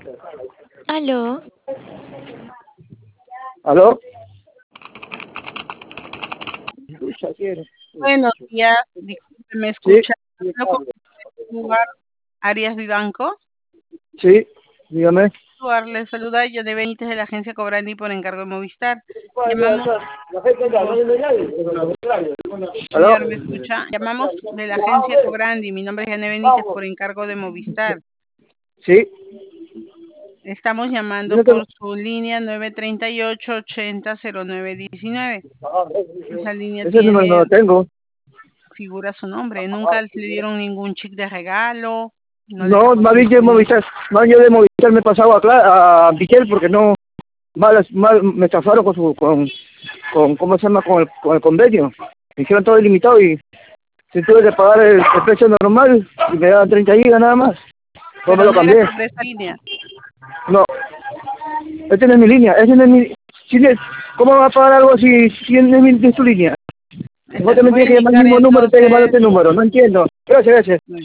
Aló, ¿Aló? Escucha, quiero. Buenos días, disculpe, ¿me Sí, escucha? ¿Hablo con Stuart Arias Vivanco? sí, dígame. Stuart, le saluda Yone Benítez de la agencia Cobrani por encargo de Movistar. Llamamos, ¿Aló? señor, ¿me escucha? Llamamos de la agencia Cobrandi. Mi nombre es Yone Benítez por encargo de Movistar. Sí. Estamos llamando Yo tengo- por su línea 938-80-0919. Esa línea Ese número no tiene, lo tengo. figura su nombre. ¿Nunca le dieron ningún cheque de regalo? ¿No le No, sacó más bien yo de ningún... Movistar. Más yo de Movistar me he pasado a Piquel porque no. Mal me estafaron con ¿cómo se llama? Con el convenio. Me hicieron todo ilimitado y se tuve que pagar el precio normal y me daban 30 gigas nada más. Pues me Pero lo no era cambié. sobre esa línea. No, esta no es mi línea. Ese no es mi. ¿Cómo va a pagar algo si no es tu línea? Vos también Voy a tienes que llamar al indicar mismo número y te que llamar a entonces... este número. No entiendo. Gracias, gracias.